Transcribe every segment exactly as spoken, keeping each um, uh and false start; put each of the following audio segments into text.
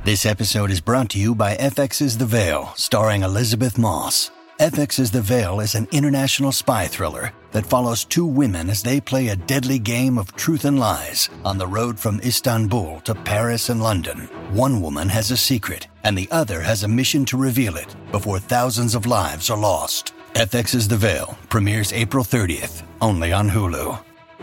This episode is brought to you by F X's The Veil, starring Elizabeth Moss. F X's The Veil is an international spy thriller that follows two women as they play a deadly game of truth and lies on the road from Istanbul to Paris and London. One woman has a secret, and the other has a mission to reveal it before thousands of lives are lost. F X's The Veil premieres April thirtieth, only on Hulu.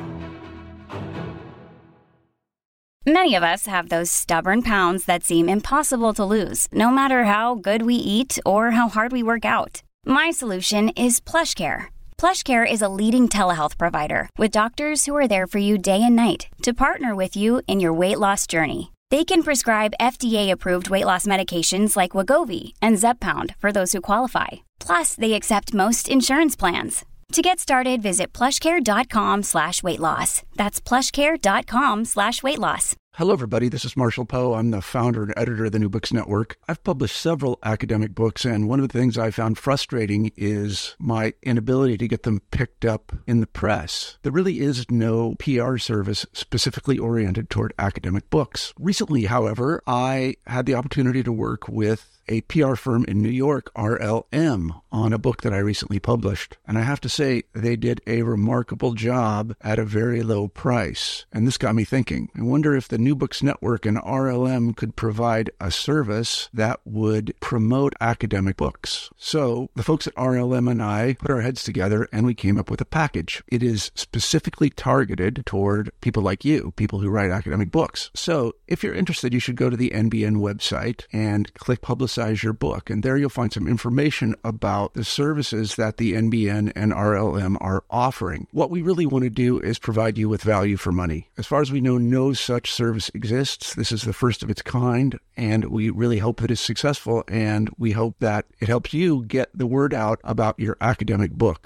Many of us have those stubborn pounds that seem impossible to lose, no matter how good we eat or how hard we work out. My solution is PlushCare. PlushCare is a leading telehealth provider with doctors who are there for you day and night to partner with you in your weight loss journey. They can prescribe F D A-approved weight loss medications like Wegovy and Zepbound for those who qualify. Plus, they accept most insurance plans. To get started, visit plushcare.com slash weight loss. That's plushcare.com slash weight loss. Hello, everybody. This is Marshall Poe. I'm the founder and editor of the New Books Network. I've published several academic books, and one of the things I found frustrating is my inability to get them picked up in the press. There really is no P R service specifically oriented toward academic books. Recently, however, I had the opportunity to work with a P R firm in New York, R L M, on a book that I recently published. And I have to say, they did a remarkable job at a very low price. And this got me thinking. I wonder if the New Books Network and R L M could provide a service that would promote academic books. So the folks at R L M and I put our heads together and we came up with a package. It is specifically targeted toward people like you, people who write academic books. So if you're interested, you should go to the N B N website and click Publicize your book. And there you'll find some information about the services that the N B N and R L M are offering. What we really want to do is provide you with value for money. As far as we know, no such service exists. This is the first of its kind, and we really hope that it's successful, and we hope that it helps you get the word out about your academic book.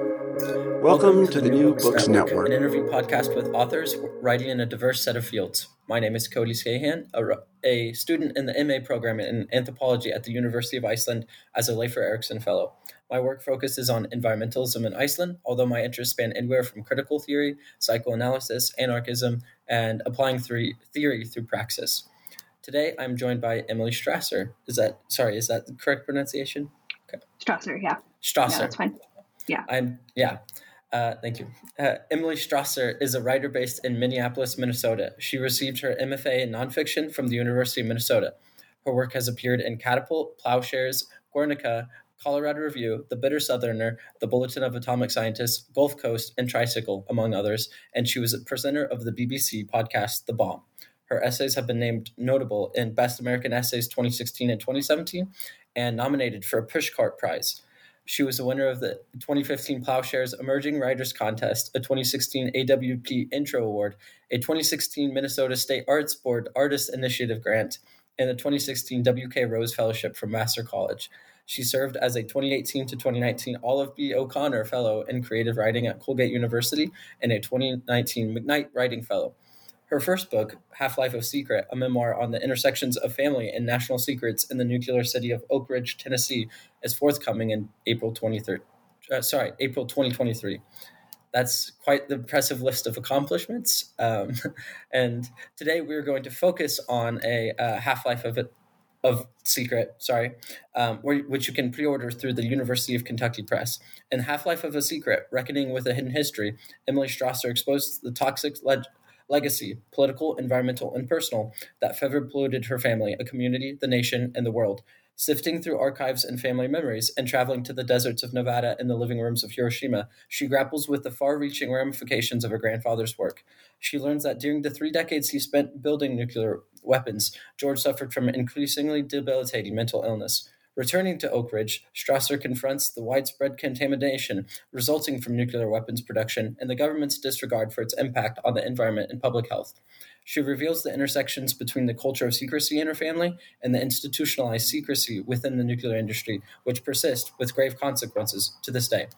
Welcome to the New Books Network, an interview podcast with authors writing in a diverse set of fields. My name is Cody Skahan, a, a student in the M A program in anthropology at the University of Iceland as a Leifur Eriksson Fellow. My work focuses on environmentalism in Iceland, although my interests span anywhere from critical theory, psychoanalysis, anarchism, and applying theory, theory through praxis. Today, I'm joined by Emily Strasser. Is that, sorry, is that the correct pronunciation? Okay. Strasser, yeah. Strasser. Yeah, that's fine. Yeah. I'm, yeah. Uh, thank you. Uh, Emily Strasser is a writer based in Minneapolis, Minnesota. She received her M F A in nonfiction from the University of Minnesota. Her work has appeared in Catapult, Plowshares, Guernica, Colorado Review, The Bitter Southerner, The Bulletin of Atomic Scientists, Gulf Coast, and Tricycle, among others, and she was a presenter of the B B C podcast The Bomb. Her essays have been named notable in Best American Essays twenty sixteen and twenty seventeen and nominated for a Pushcart Prize. She was a winner of the twenty fifteen Plowshares Emerging Writers Contest, a twenty sixteen A W P Intro Award, a twenty sixteen Minnesota State Arts Board Artist Initiative Grant, and the twenty sixteen W K Rose Fellowship from Vassar College. She served as a twenty eighteen to twenty nineteen Olive B. O'Connor Fellow in Creative Writing at Colgate University and a twenty nineteen McKnight Writing Fellow. Her first book, Half-Life of Secret, a memoir on the intersections of family and national secrets in the nuclear city of Oak Ridge, Tennessee, is forthcoming in April twenty-third. Uh, sorry, April twenty twenty-three. That's quite the impressive list of accomplishments. Um, and today we're going to focus on a uh, Half-Life of of Secret, sorry, um, where, which you can pre-order through the University of Kentucky Press. In Half-Life of a Secret, Reckoning with a Hidden History, Emily Strasser exposes the toxic leg- legacy, political, environmental, and personal, that forever polluted her family, a community, the nation, and the world. Sifting through archives and family memories and traveling to the deserts of Nevada and the living rooms of Hiroshima, she grapples with the far-reaching ramifications of her grandfather's work. She learns that during the three decades he spent building nuclear weapons, George suffered from increasingly debilitating mental illness. Returning to Oak Ridge, Strasser confronts the widespread contamination resulting from nuclear weapons production and the government's disregard for its impact on the environment and public health. She reveals the intersections between the culture of secrecy in her family and the institutionalized secrecy within the nuclear industry, which persist with grave consequences to this day.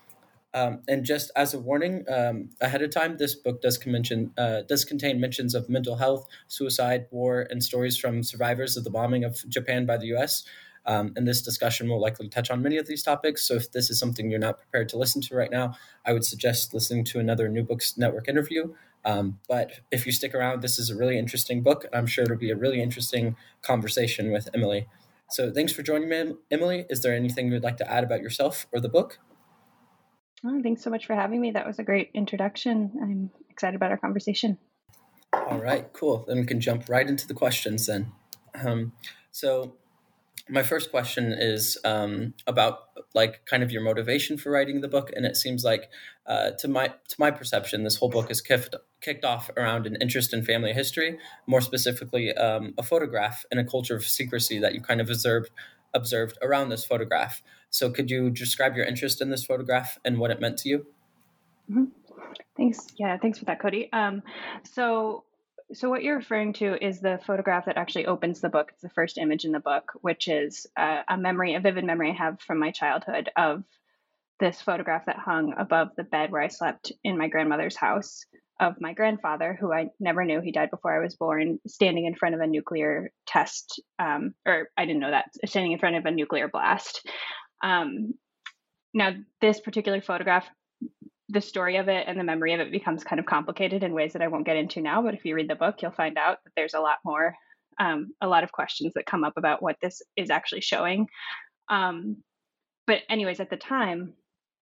Um, and just as a warning, um, ahead of time, this book does, mention, uh, does contain mentions of mental health, suicide, war, and stories from survivors of the bombing of Japan by the U S Um, and this discussion will likely touch on many of these topics. So if this is something you're not prepared to listen to right now, I would suggest listening to another New Books Network interview. Um, but if you stick around, this is a really interesting book. I'm sure it'll be a really interesting conversation with Emily. So thanks for joining me, Emily. Is there anything you'd like to add about yourself or the book? Oh, thanks so much for having me. That was a great introduction. I'm excited about our conversation. All right, cool. Then we can jump right into the questions then. Um, so my first question is um, about like kind of your motivation for writing the book. And it seems like uh, to my to my perception, this whole book is kicked, kicked off around an interest in family history, more specifically um, a photograph and a culture of secrecy that you kind of observed, observed around this photograph. So could you describe your interest in this photograph and what it meant to you? Mm-hmm. Thanks. Yeah, thanks for that, Cody. Um, so, so what you're referring to is the photograph that actually opens the book. It's the first image in the book, which is uh, a memory, a vivid memory I have from my childhood of this photograph that hung above the bed where I slept in my grandmother's house of my grandfather, who I never knew. He died before I was born, standing in front of a nuclear test, um, or I didn't know that, standing in front of a nuclear blast. Um, now, this particular photograph, the story of it and the memory of it becomes kind of complicated in ways that I won't get into now. But if you read the book, you'll find out that there's a lot more, um, a lot of questions that come up about what this is actually showing. Um, but anyways, at the time,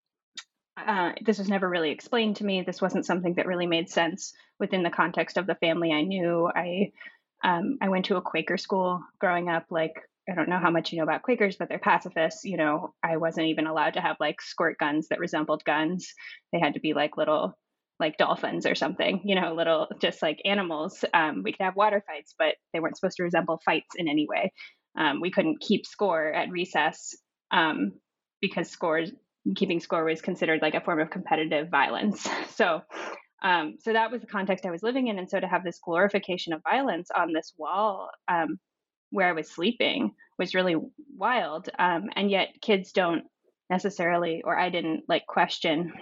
uh, this was never really explained to me. This wasn't something that really made sense within the context of the family I knew. I, um, I went to a Quaker school growing up. Like, I don't know how much you know about Quakers, but they're pacifists. You know, I wasn't even allowed to have like squirt guns that resembled guns. They had to be like little, like dolphins or something, you know, little, just like animals. Um, we could have water fights, but they weren't supposed to resemble fights in any way. Um, we couldn't keep score at recess um, because scores, keeping score was considered like a form of competitive violence. So, um, so that was the context I was living in. And so to have this glorification of violence on this wall, um, where I was sleeping was really wild. Um, and yet kids don't necessarily, or I didn't like question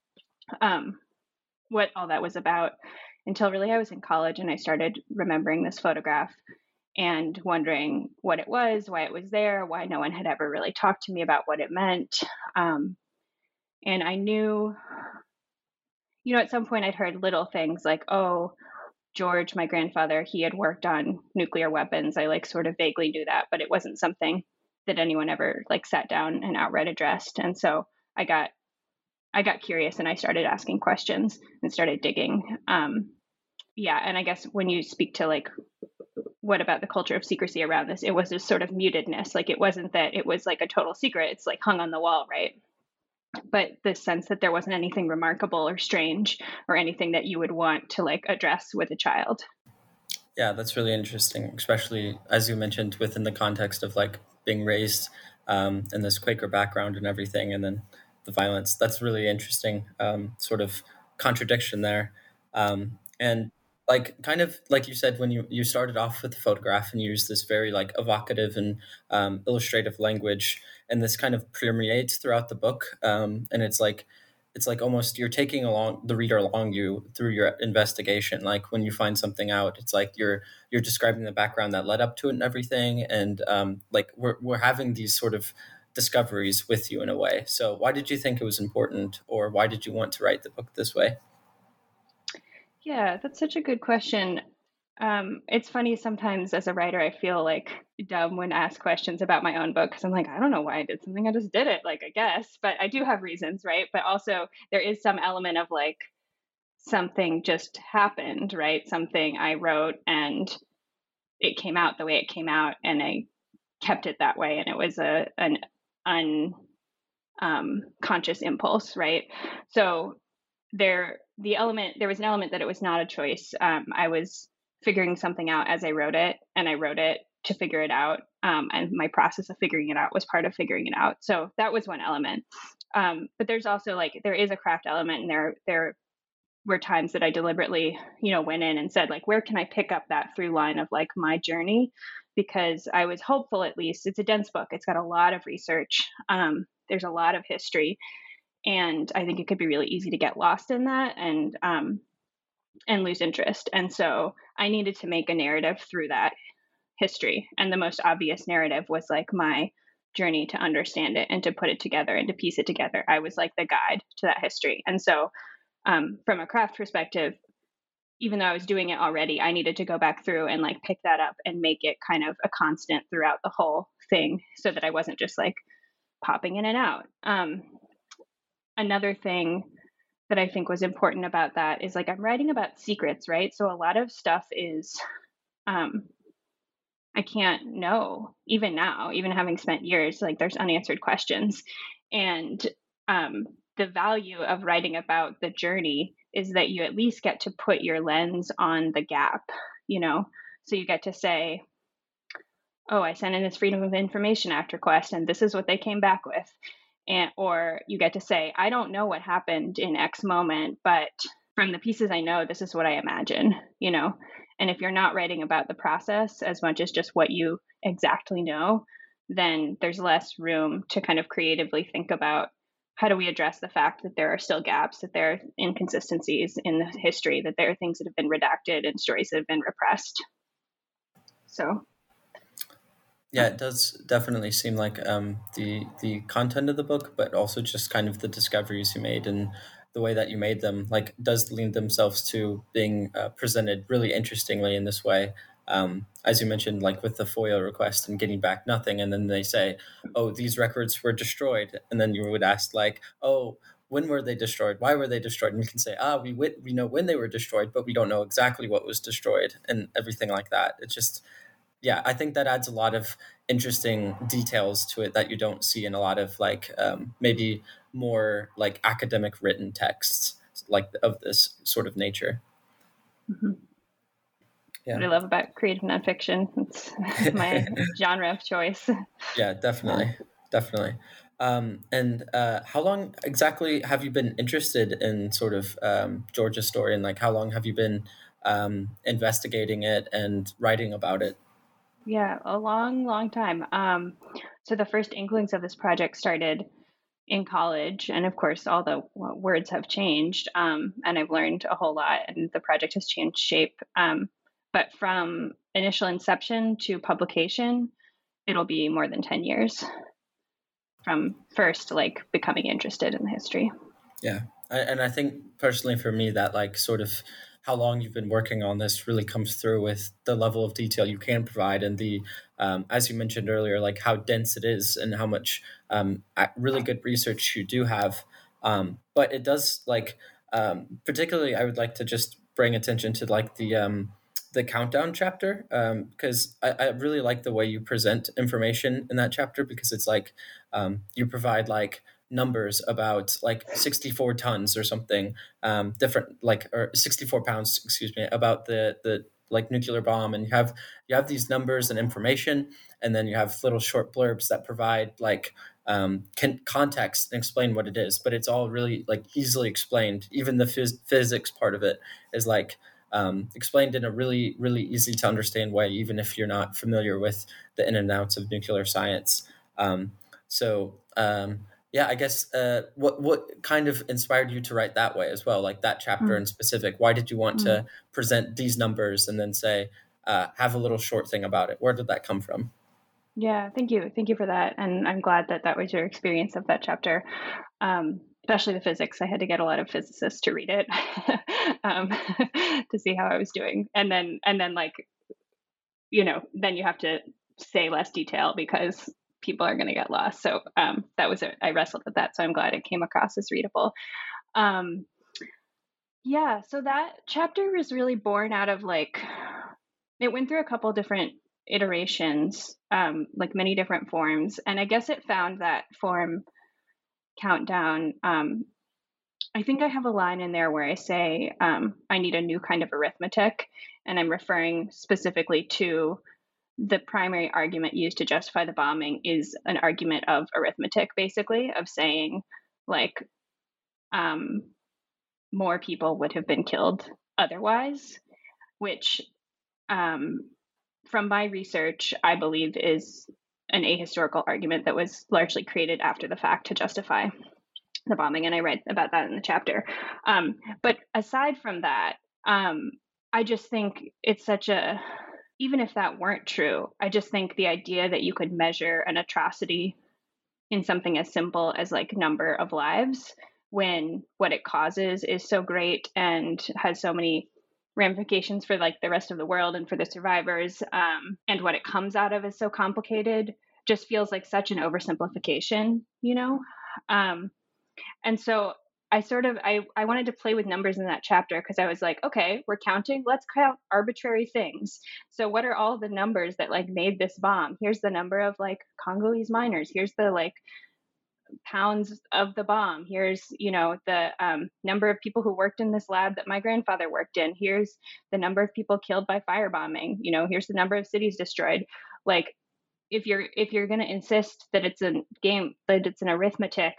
um, what all that was about until really I was in college and I started remembering this photograph and wondering what it was, why it was there, why no one had ever really talked to me about what it meant. Um, and I knew, you know, at some point I'd heard little things like, oh, George, my grandfather, he had worked on nuclear weapons. I like sort of vaguely knew that, but it wasn't something that anyone ever like sat down and outright addressed. And so I got, I got curious and I started asking questions and started digging. Um, yeah. And I guess when you speak to like, what about the culture of secrecy around this? It was this sort of mutedness. Like it wasn't that it was like a total secret. It's like hung on the wall, right? But the sense that there wasn't anything remarkable or strange or anything that you would want to like address with a child. Yeah, that's really interesting, especially as you mentioned within the context of like being raised um, in this Quaker background and everything, and then the violence. That's really interesting um, sort of contradiction there. Um, and like kind of like you said, when you, you started off with the photograph and you used this very like evocative and um, illustrative language, and this kind of permeates throughout the book. Um, and it's like, it's like almost you're taking along the reader along you through your investigation. Like when you find something out, it's like you're, you're describing the background that led up to it and everything. And um, like we're, we're having these sort of discoveries with you in a way. So why did you think it was important, or why did you want to write the book this way? Yeah, that's such a good question. Um, it's funny sometimes as a writer, I feel like dumb when asked questions about my own book because I'm like, I don't know why I did something. I just did it, like, I guess. But I do have reasons, right? But also there is some element of like something just happened, right? Something I wrote and it came out the way it came out and I kept it that way. And it was a an un um, conscious impulse, right? So there, the element, there was an element that it was not a choice. Um, I was figuring something out as I wrote it, and I wrote it to figure it out. Um, and my process of figuring it out was part of figuring it out. So that was one element. Um, but there's also like, there is a craft element, and there, there were times that I deliberately, you know, went in and said like, where can I pick up that through line of like my journey? Because I was hopeful, at least. It's a dense book. It's got a lot of research. Um, there's a lot of history. And I think it could be really easy to get lost in that and um, and lose interest. And so I needed to make a narrative through that history. And the most obvious narrative was like my journey to understand it and to put it together and to piece it together. I was like the guide to that history. And so um, from a craft perspective, even though I was doing it already, I needed to go back through and like pick that up and make it kind of a constant throughout the whole thing so that I wasn't just like popping in and out. Um, another thing that I think was important about that is like I'm writing about secrets, right? So a lot of stuff is um, I can't know even now, even having spent years, like there's unanswered questions. And um, the value of writing about the journey is that you at least get to put your lens on the gap, you know? So you get to say, oh, I sent in this Freedom of Information Act request and this is what they came back with. And, or you get to say, I don't know what happened in X moment, but from the pieces I know, this is what I imagine, you know? And if you're not writing about the process as much as just what you exactly know, then there's less room to kind of creatively think about how do we address the fact that there are still gaps, that there are inconsistencies in the history, that there are things that have been redacted and stories that have been repressed. So. Yeah, it does definitely seem like um, the the content of the book, but also just kind of the discoveries you made and the way that you made them, like does lend themselves to being uh, presented really interestingly in this way. Um, as you mentioned, like with the FOIA request and getting back nothing, and then they say, "Oh, these records were destroyed," and then you would ask, like, "Oh, when were they destroyed? Why were they destroyed?" And you can say, "Ah, we we know when they were destroyed, but we don't know exactly what was destroyed," and everything like that. It's just yeah, I think that adds a lot of interesting details to it that you don't see in a lot of like um, maybe more like academic written texts like of this sort of nature. Mm-hmm. Yeah. What I love about creative nonfiction, it's my genre of choice. Yeah, definitely, definitely. Um, and uh, how long exactly have you been interested in sort of um, Georgia's story, and like how long have you been um, investigating it and writing about it? Yeah, a long, long time. Um, so the first inklings of this project started in college, and of course, all the w- words have changed, um, and I've learned a whole lot, and the project has changed shape. Um, but from initial inception to publication, it'll be more than ten years from first like becoming interested in the history. Yeah, I, and I think personally for me that like sort of how long you've been working on this really comes through with the level of detail you can provide and the um, as you mentioned earlier, like how dense it is and how much um, really good research you do have. Um, but it does like um, particularly I would like to just bring attention to like the um, the countdown chapter because um, I, I really like the way you present information in that chapter because it's like um, you provide like numbers about like sixty-four tons or something um, different, like or sixty-four pounds, excuse me, about the the like nuclear bomb, and you have you have these numbers and information, and then you have little short blurbs that provide like um, can, context and explain what it is, but it's all really like easily explained. Even the phys- physics part of it is like um, explained in a really really easy to understand way, even if you're not familiar with the in and outs of nuclear science. Um, so. Um, Yeah, I guess uh, what what kind of inspired you to write that way as well, like that chapter Mm. in specific? Why did you want Mm. to present these numbers and then say, uh, have a little short thing about it? Where did that come from? Yeah, thank you. Thank you for that. And I'm glad that that was your experience of that chapter, um, especially the physics. I had to get a lot of physicists to read it um, to see how I was doing. And then, and then like, you know, then you have to say less detail because people are going to get lost. So um, that was, a, I wrestled with that. So I'm glad it came across as readable. Um, yeah. So that chapter was really born out of like, it went through a couple different iterations, um, like many different forms. And I guess it found that form countdown. Um, I think I have a line in there where I say, um, I need a new kind of arithmetic. And I'm referring specifically to the primary argument used to justify the bombing is an argument of arithmetic, basically, of saying like um, more people would have been killed otherwise, which um, from my research, I believe is an ahistorical argument that was largely created after the fact to justify the bombing. And I write about that in the chapter. Um, but aside from that, um, I just think it's such a, even if that weren't true, I just think the idea that you could measure an atrocity in something as simple as like number of lives when what it causes is so great and has so many ramifications for like the rest of the world and for the survivors, um, and what it comes out of is so complicated, just feels like such an oversimplification, you know? Um, and so I sort of, I, I wanted to play with numbers in that chapter because I was like, okay, we're counting, let's count arbitrary things. So what are all the numbers that like made this bomb? Here's the number of like Congolese miners. Here's the like pounds of the bomb. Here's, you know, the um, number of people who worked in this lab that my grandfather worked in. Here's the number of people killed by firebombing. You know, here's the number of cities destroyed. Like, if you're if you're going to insist that it's a game, that it's an arithmetic,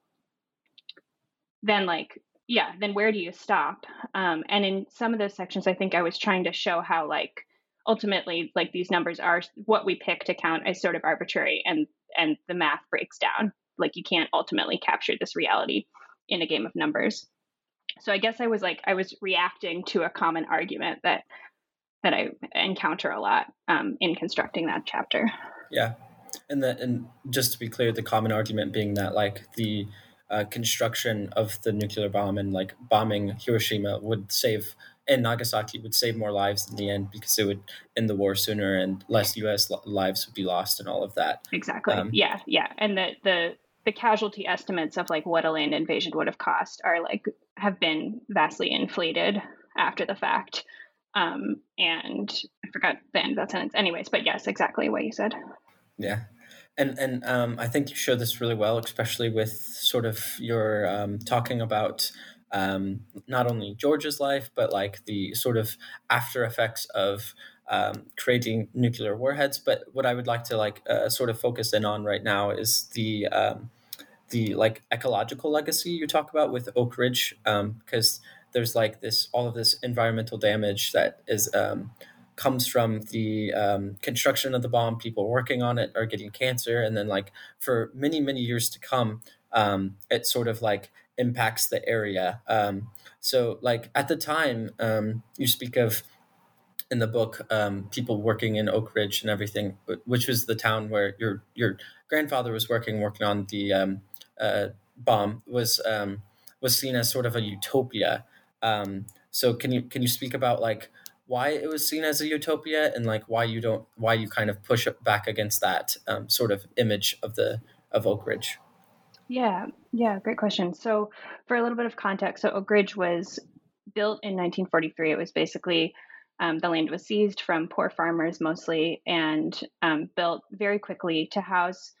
then like, yeah, then where do you stop? Um, and in some of those sections, I think I was trying to show how like ultimately like these numbers are what we pick to count as sort of arbitrary, and and the math breaks down. Like you can't ultimately capture this reality in a game of numbers. So I guess I was like, I was reacting to a common argument that that I encounter a lot um, in constructing that chapter. Yeah. And that, and just to be clear, the common argument being that like the uh, construction of the nuclear bomb and like bombing Hiroshima would save, and Nagasaki would save more lives in the end because it would end the war sooner and less U S lives would be lost and all of that. Exactly. Um, yeah. Yeah. And the, the, the casualty estimates of like what a land invasion would have cost are like, have been vastly inflated after the fact. Um, and I forgot the end of that sentence anyways, but yes, exactly what you said. Yeah. And, and um, I think you showed this really well, especially with sort of your um, talking about um, not only George's life, but like the sort of after effects of um, creating nuclear warheads. But what I would like to like uh, sort of focus in on right now is the um, the like ecological legacy you talk about with Oak Ridge, um, because there's like this all of this environmental damage that is um, comes from the um, construction of the bomb. People working on it are getting cancer, and then like for many many years to come, um, it sort of like impacts the area. Um, so like at the time, um, you speak of in the book, um, people working in Oak Ridge and everything, which was the town where your your grandfather was working, working on the um, uh, bomb, was um, was seen as sort of a utopia. Um, so can you can you speak about like why it was seen as a utopia and like why you don't why you kind of push back against that um, sort of image of the of Oak Ridge? Yeah, yeah, great question. So for a little bit of context, so Oak Ridge was built in nineteen forty-three. It was basically um, the land was seized from poor farmers mostly and um, built very quickly to house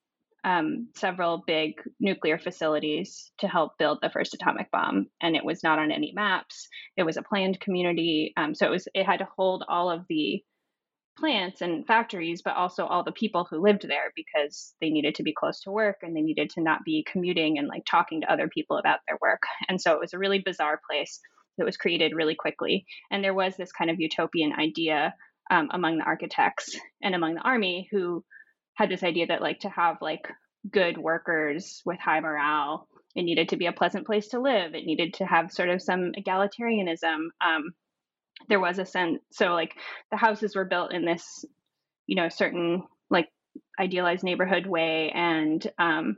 um, several big nuclear facilities to help build the first atomic bomb. And it was not on any maps. It was a planned community. Um, so it was it had to hold all of the plants and factories, but also all the people who lived there because they needed to be close to work and they needed to not be commuting and like talking to other people about their work. And so it was a really bizarre place that was created really quickly. And there was this kind of utopian idea um, among the architects and among the army who had this idea that like to have like good workers with high morale, it needed to be a pleasant place to live. It needed to have sort of some egalitarianism. Um, there was a sense, so like the houses were built in this, you know, certain like idealized neighborhood way. And um,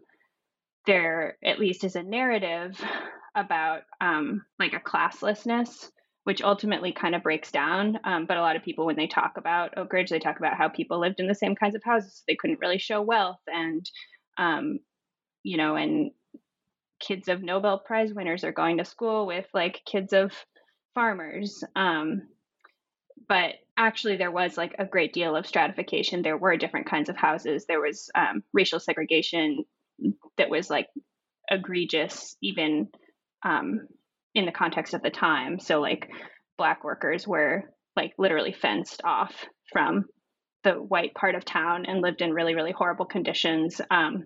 there at least is a narrative about um, like a classlessness, which ultimately kind of breaks down. Um, but a lot of people, when they talk about Oak Ridge, they talk about how people lived in the same kinds of houses. So they couldn't really show wealth. And, um, you know, and kids of Nobel Prize winners are going to school with like kids of farmers. Um, but actually there was like a great deal of stratification. There were different kinds of houses. There was um, racial segregation that was like egregious, even um, in the context of the time. So like Black workers were like literally fenced off from the white part of town and lived in really, really horrible conditions. Um,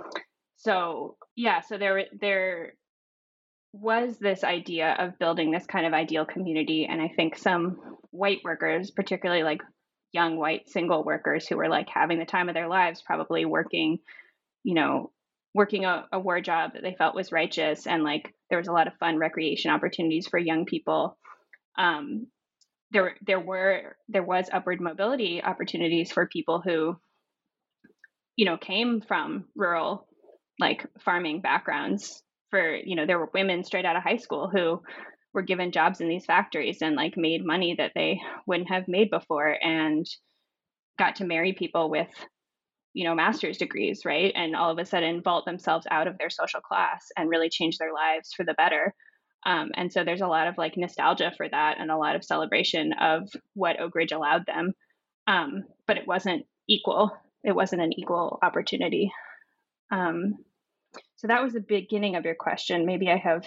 so yeah, so there, there was this idea of building this kind of ideal community. And I think some white workers, particularly like young white single workers who were like having the time of their lives, probably working, you know, working a, a war job that they felt was righteous. And like, there was a lot of fun recreation opportunities for young people. Um, there, there were, there was upward mobility opportunities for people who, you know, came from rural, like farming backgrounds. For, you know, there were women straight out of high school who were given jobs in these factories and like made money that they wouldn't have made before, and got to marry people with, you know, master's degrees, right? And all of a sudden vault themselves out of their social class and really change their lives for the better. Um, and so there's a lot of like nostalgia for that and a lot of celebration of what Oak Ridge allowed them. Um, but it wasn't equal. It wasn't an equal opportunity. Um, so that was the beginning of your question. Maybe I have,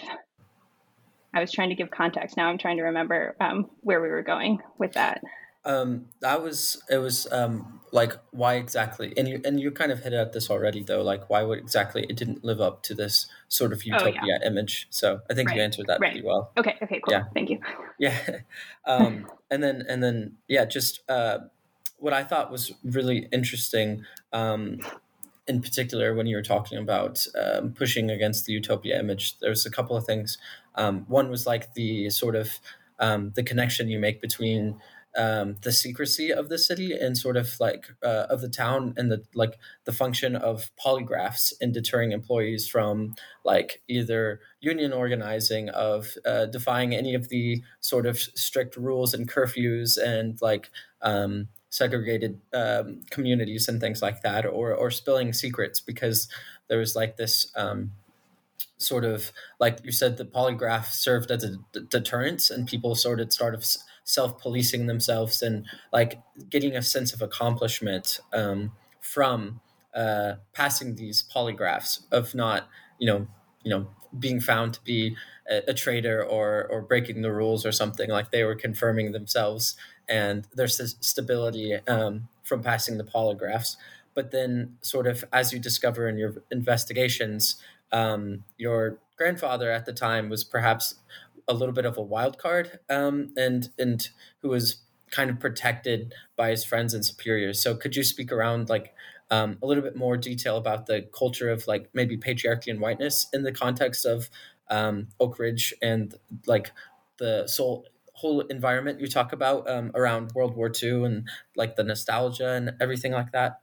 I was trying to give context. Now I'm trying to remember um, where we were going with that. Um, that was it was um like why exactly, and you and you kind of hit at this already though, like why would exactly it didn't live up to this sort of Oh, utopia yeah. image. So I think you Right. answered that Right. pretty well. Okay. Okay. Cool. Yeah. Thank you. Yeah. um, and then and then yeah, just uh, what I thought was really interesting, um, in particular when you were talking about um, pushing against the utopia image. There's a couple of things. Um, one was like the sort of um, the connection you make between um, the secrecy of the city and sort of like uh, of the town, and the like the function of polygraphs in deterring employees from like either union organizing, of uh, defying any of the sort of strict rules and curfews and like um, segregated um, communities and things like that, or or spilling secrets, because there was like this um, sort of, like you said, the polygraph served as a d- deterrence, and people sort of sort of self-policing themselves and like getting a sense of accomplishment um, from uh, passing these polygraphs, of not you know you know being found to be a, a traitor or or breaking the rules or something. Like they were confirming themselves and their s- stability um, from passing the polygraphs. But then, sort of as you discover in your investigations, um, your grandfather at the time was perhaps a little bit of a wild card, um, and and who was kind of protected by his friends and superiors. So could you speak around like um, a little bit more detail about the culture of like maybe patriarchy and whiteness in the context of um, Oak Ridge, and like the soul whole environment you talk about um, around World War Two, and like the nostalgia and everything like that?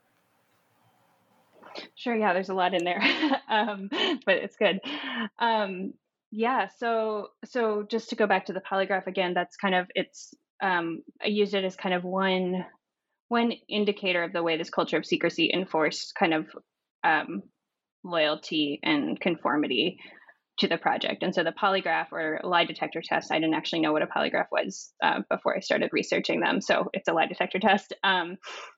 Sure. Yeah, there's a lot in there, um, but it's good. Um, yeah. So, so just to go back to the polygraph again, that's kind of it's. Um, I used it as kind of one one indicator of the way this culture of secrecy enforced kind of um, loyalty and conformity to the project. And so the polygraph or lie detector test, I didn't actually know what a polygraph was uh, before I started researching them. So it's a lie detector test. Um,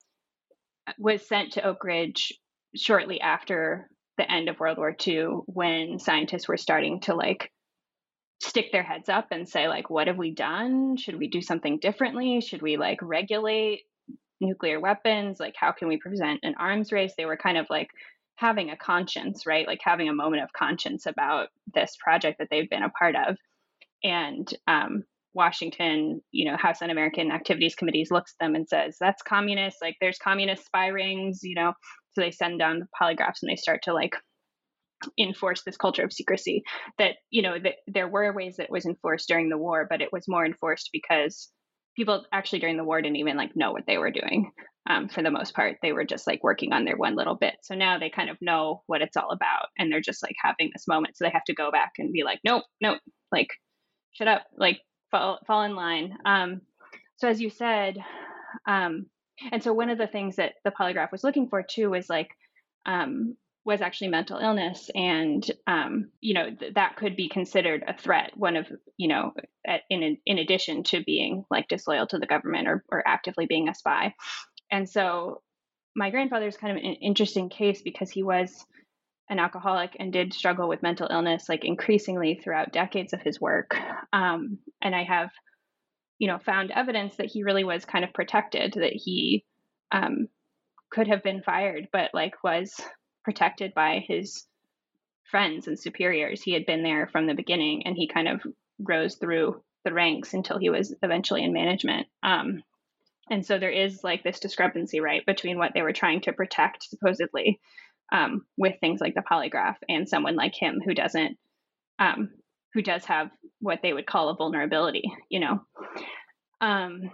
was sent to Oak Ridge shortly after the end of World War Two, when scientists were starting to like stick their heads up and say, like, what have we done? Should we do something differently? Should we like regulate nuclear weapons? Like, how can we prevent an arms race? They were kind of like having a conscience, right? Like having a moment of conscience about this project that they've been a part of. And um, Washington, you know, House Un-American Activities Committees looks at them and says, that's communist, like there's communist spy rings, you know. So they send down the polygraphs and they start to like enforce this culture of secrecy that, you know, that there were ways that it was enforced during the war, but it was more enforced because people actually during the war didn't even like know what they were doing. Um, for the most part, they were just like working on their one little bit. So now they kind of know what it's all about, and they're just like having this moment. So they have to go back and be like, nope, nope, like shut up, like fall, fall in line. Um, so as you said, um, and so one of the things that the polygraph was looking for too was like, um, was actually mental illness. And, um, you know, th- that could be considered a threat. One of, you know, at, in, in addition to being like disloyal to the government, or, or actively being a spy. And so my grandfather's kind of an interesting case because he was an alcoholic and did struggle with mental illness, like increasingly throughout decades of his work. Um, and I have, you know, found evidence that he really was kind of protected, that he um, could have been fired, but like was protected by his friends and superiors. He had been there from the beginning, and he kind of rose through the ranks until he was eventually in management. Um, and so there is like this discrepancy, right, between what they were trying to protect supposedly um, with things like the polygraph, and someone like him who doesn't, um, who does have what they would call a vulnerability, you know. Um,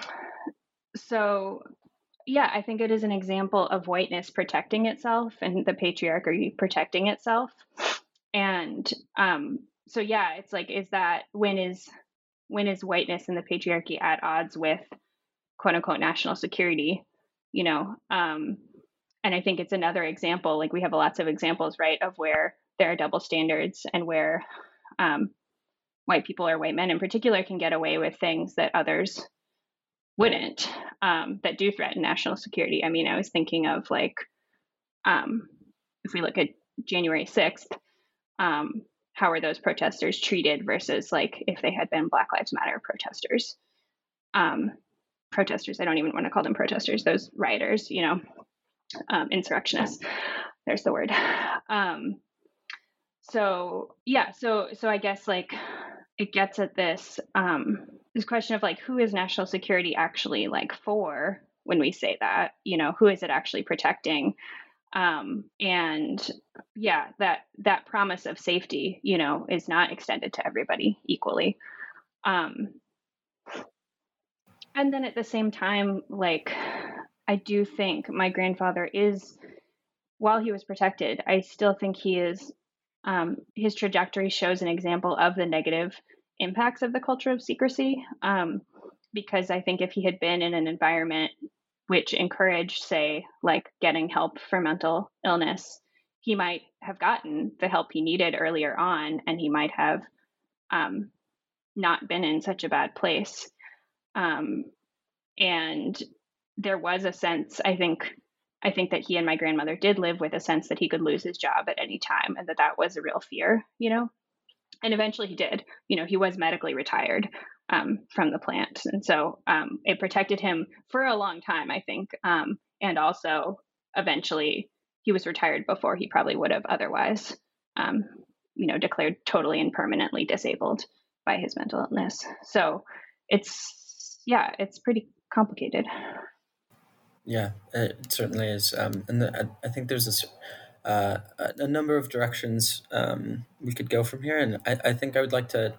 so yeah, I think it is an example of whiteness protecting itself and the patriarchy protecting itself. And um, so yeah, it's like, is that when is when is whiteness and the patriarchy at odds with quote unquote national security? You know, um, and I think it's another example. Like we have lots of examples, right, of where there are double standards and where um, white people or white men in particular can get away with things that others wouldn't, um, that do threaten national security. I mean, I was thinking of like, um, if we look at January sixth, um, how are those protesters treated versus like if they had been Black Lives Matter protesters? Um, protesters, I don't even want to call them protesters, those rioters, you know, um, insurrectionists. There's the word. Um, so yeah, so so I guess like it gets at this um, this question of like who is national security actually like for when we say that, you know, who is it actually protecting? Um, and yeah, that that promise of safety, you know, is not extended to everybody equally. Um, and then at the same time, like I do think my grandfather is, while he was protected, I still think he is, um, his trajectory shows an example of the negative impacts of the culture of secrecy. Um, because I think if he had been in an environment which encouraged, say, like getting help for mental illness, he might have gotten the help he needed earlier on, and he might have um, not been in such a bad place. Um, and there was a sense, I think, I think that he and my grandmother did live with a sense that he could lose his job at any time, and that that was a real fear, you know. And eventually he did. You know, he was medically retired um, from the plant, and so um, it protected him for a long time, I think. Um, and also, eventually, he was retired before he probably would have otherwise, um, you know, declared totally and permanently disabled by his mental illness. So it's yeah, it's pretty complicated. Yeah, it certainly is, um, and the, I, I think there's this. Uh, a, a number of directions um, we could go from here, and I, I think I would like to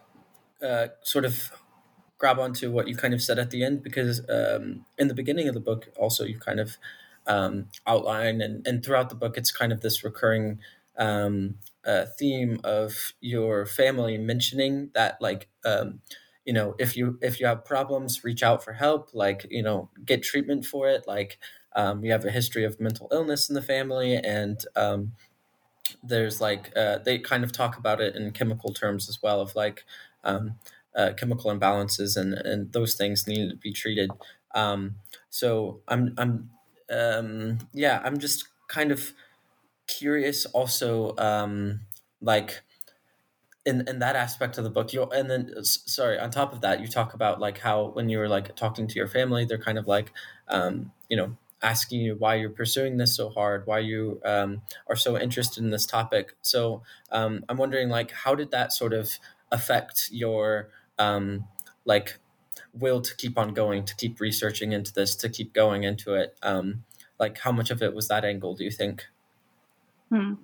uh, sort of grab onto what you kind of said at the end, because um, in the beginning of the book, also you kind of um, outline, and, and throughout the book, it's kind of this recurring um, uh, theme of your family mentioning that, like, um, you know, if you if you have problems, reach out for help, like, you know, get treatment for it, like. Um, we have a history of mental illness in the family, and um, there's like uh, they kind of talk about it in chemical terms as well, of like um, uh, chemical imbalances, and, and those things need to be treated. Um, so I'm I'm um, yeah I'm just kind of curious also, um, like in in that aspect of the book. You and then sorry, on top of that, you talk about like how when you were like talking to your family, they're kind of like um, you know asking you why you're pursuing this so hard, why you um, are so interested in this topic. So um, I'm wondering, like, how did that sort of affect your um, like will to keep on going, to keep researching into this, to keep going into it? Um, like, how much of it was that angle, do you think? Hmm.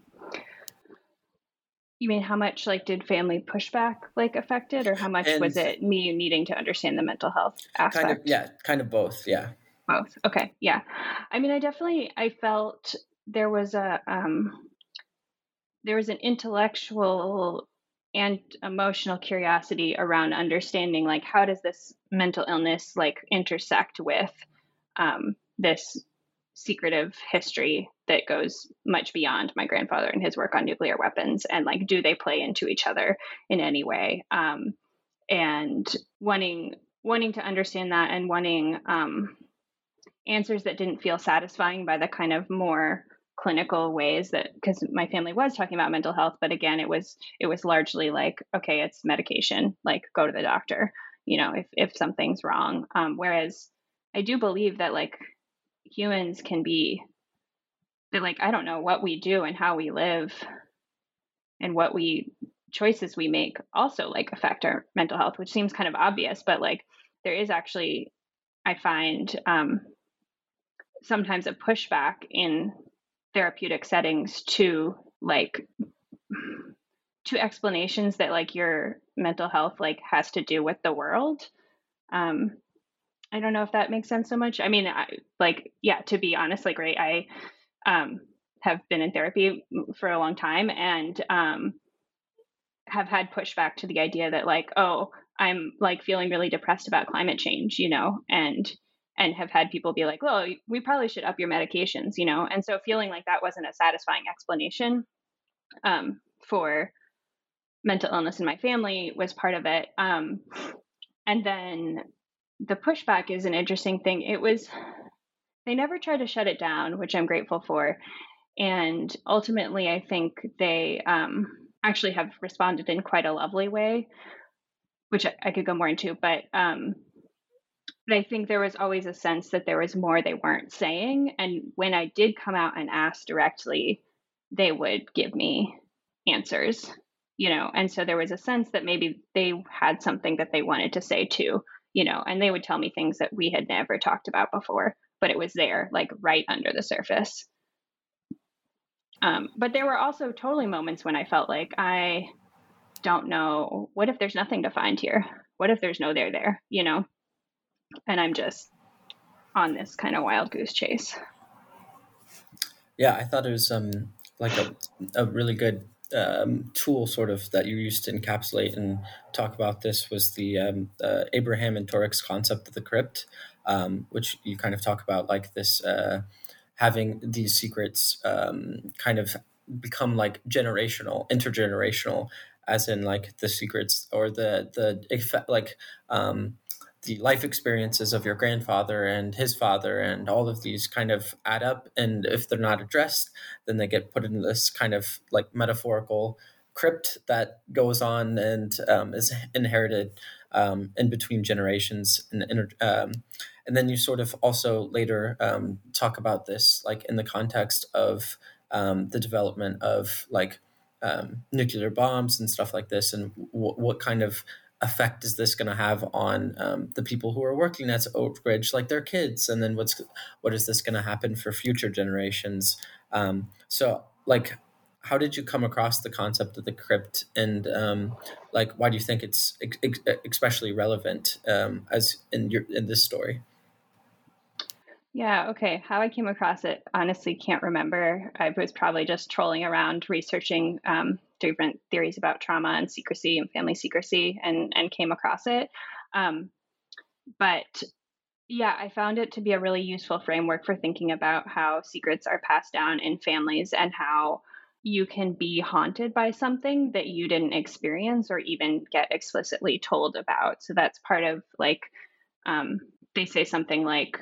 You mean how much like did family pushback like affect it, or how much And was it me needing to understand the mental health aspect? kind of, yeah, kind of both. Yeah. Both. Okay. Yeah. I mean, I definitely, I felt there was a, um, there was an intellectual and emotional curiosity around understanding, like, how does this mental illness like intersect with um, this secretive history that goes much beyond my grandfather and his work on nuclear weapons, and like, do they play into each other in any way? Um, and wanting wanting to understand that, and wanting um, answers that didn't feel satisfying by the kind of more clinical ways that, because my family was talking about mental health, but again, it was it was largely like, okay, it's medication, like go to the doctor, you know, if if something's wrong. Um, whereas I do believe that like humans can be, that like, I don't know, what we do and how we live and what we choices we make also like affect our mental health, which seems kind of obvious, but like there is actually, I find um, sometimes a pushback in therapeutic settings to like to explanations that like your mental health like has to do with the world. Um, I don't know if that makes sense so much. I mean, I, like, yeah, to be honest, like, right, I um, have been in therapy for a long time, and um, have had pushback to the idea that like, oh, I'm like feeling really depressed about climate change, you know, and and have had people be like, well, we probably should up your medications, you know, and so feeling like that wasn't a satisfying explanation um, for mental illness in my family was part of it. Um, and then the pushback is an interesting thing. It was, they never tried to shut it down, which I'm grateful for. And ultimately, I think they um, actually have responded in quite a lovely way, which I, I could go more into. But um, but I think there was always a sense that there was more they weren't saying. And when I did come out and ask directly, they would give me answers, you know. And so there was a sense that maybe they had something that they wanted to say too, you know, and they would tell me things that we had never talked about before, but it was there, like right under the surface. Um, but there were also totally moments when I felt like, I don't know, what if there's nothing to find here? What if there's no there there, you know? And I'm just on this kind of wild goose chase. Yeah, I thought it was um, like a, a really good um, tool sort of that you used to encapsulate and talk about this was the um, uh, Abraham and Torik's concept of the crypt, um, which you kind of talk about like this, uh, having these secrets um, kind of become like generational, intergenerational, as in like the secrets or the, the effect, like um, the life experiences of your grandfather and his father and all of these kind of add up. And if they're not addressed, then they get put in this kind of like metaphorical crypt that goes on and um, is inherited um, in between generations. And, and, um, and then you sort of also later um, talk about this like in the context of um, the development of like um, nuclear bombs and stuff like this, and w- what kind of effect is this going to have on um, the people who are working at Oak Ridge, like their kids, and then what's what is this going to happen for future generations? Um, so, like, how did you come across the concept of the crypt, and um, like, why do you think it's ex- especially relevant um, as in your in this story? Yeah, okay. How I came across it, honestly, can't remember. I was probably just trolling around researching um, different theories about trauma and secrecy and family secrecy and, and came across it. Um, but yeah, I found it to be a really useful framework for thinking about how secrets are passed down in families and how you can be haunted by something that you didn't experience or even get explicitly told about. So that's part of like, um, they say something like,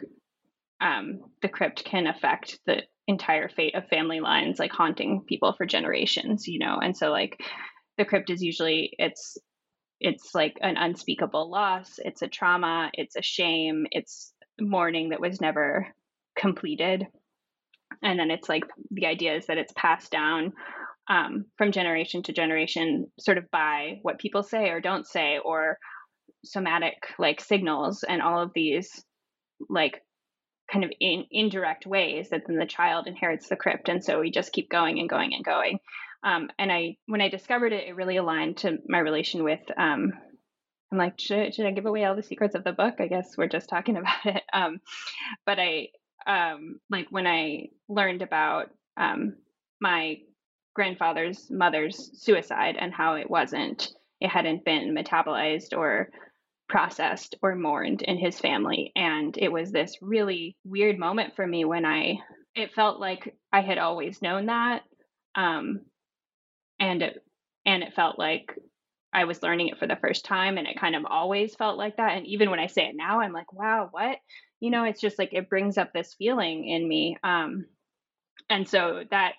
um, the crypt can affect the entire fate of family lines, like haunting people for generations, you know? And so like the crypt is usually, it's, it's like an unspeakable loss. It's a trauma. It's a shame. It's mourning that was never completed. And then it's like, the idea is that it's passed down um, from generation to generation, sort of by what people say or don't say, or somatic like signals and all of these like kind of in indirect ways that then the child inherits the crypt. And so we just keep going and going and going. Um, and I, when I discovered it, it really aligned to my relation with, um, I'm like, should, should I give away all the secrets of the book? I guess we're just talking about it. Um, but I, um, like when I learned about um, my grandfather's mother's suicide and how it wasn't, it hadn't been metabolized or processed or mourned in his family. And it was this really weird moment for me when I, it felt like I had always known that. Um, and it, and it felt like I was learning it for the first time, and it kind of always felt like that. And even when I say it now, I'm like, wow, what? You know, it's just like, it brings up this feeling in me. Um, and so that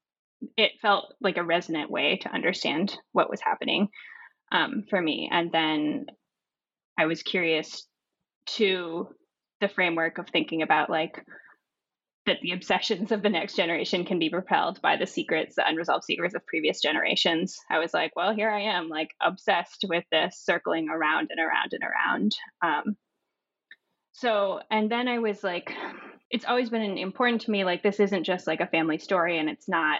it felt like a resonant way to understand what was happening um, for me. And then I was curious to the framework of thinking about like that the obsessions of the next generation can be propelled by the secrets, the unresolved secrets of previous generations. I was like, well, here I am, like obsessed with this, circling around and around and around. Um, so, and then I was like, it's always been important to me, like, this isn't just like a family story, and it's not,